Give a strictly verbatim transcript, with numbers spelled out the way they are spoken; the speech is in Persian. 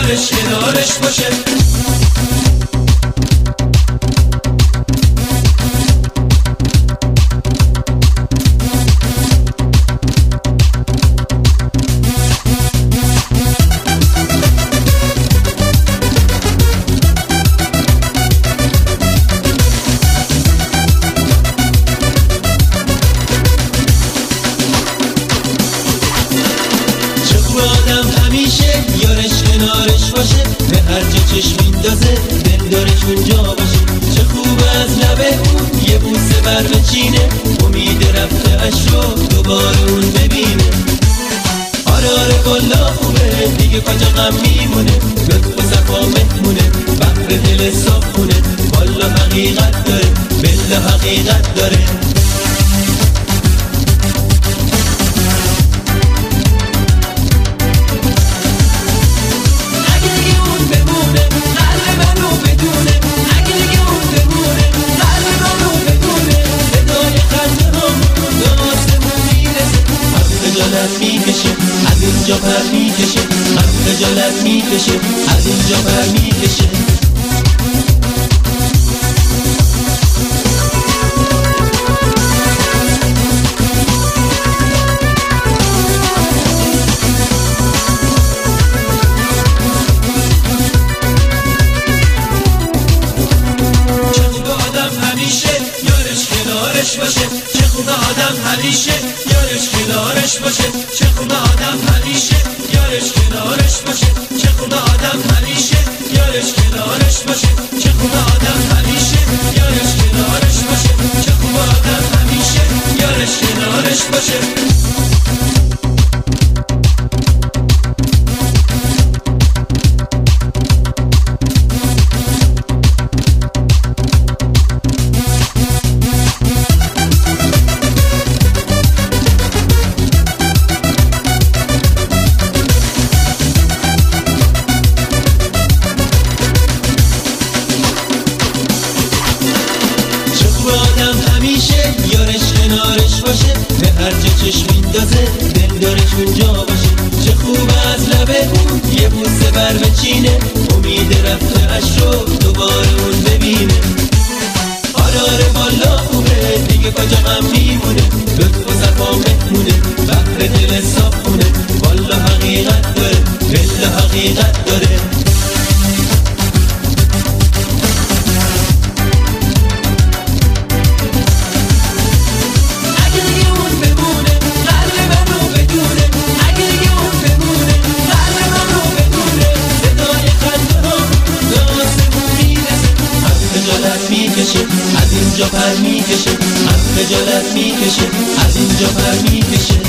یارش کنارش باشه. آدم همیشه یارش کنارش باشه، به هر جا چشم میندازه دلدارش اونجا باشه. چه خوب از لبه اون یه بوسه بر بچینه، امید رفته اش رو دوباره اون ببینه. آره آره والا خوبه دیگه کجا غم میمونه، لطف و صفا مهمونه بحر دل صافونه. والا حقیقت داره بله حقیقت داره. میکشه از اینجا پر میکشه، من خجالت میکشه از اینجا پر میکشه. چه خوب آدم همیشه یارش کنارش باشه، چه خوب آدم همیشه یارش کنارش باشه. چه خوب آدم همیشه یارش کنارش باشه، چه خوب آدم همیشه یارش کنارش باشه. چه خوب آدم همیشه یارش کنارش باشه، چه خوب آدم همیشه یارش کنارش باشه. آدم همیشه یارش کنارش باشه، به هر جا چشم میندازه دلدارش اونجا باشه. چه خوب از لبه اون یه بوسه بر بچینه، امید رفته اش رو دوباره اون ببینه. آره آره والا خوبه دیگه کجا غم میمونه، لطف و صفا مهمونه بحر دل صافونه. والا حقیقت داره بله حقیقت داره. از اینجا پر میکشه، از خجالت میکشه از اینجا پر میکشه.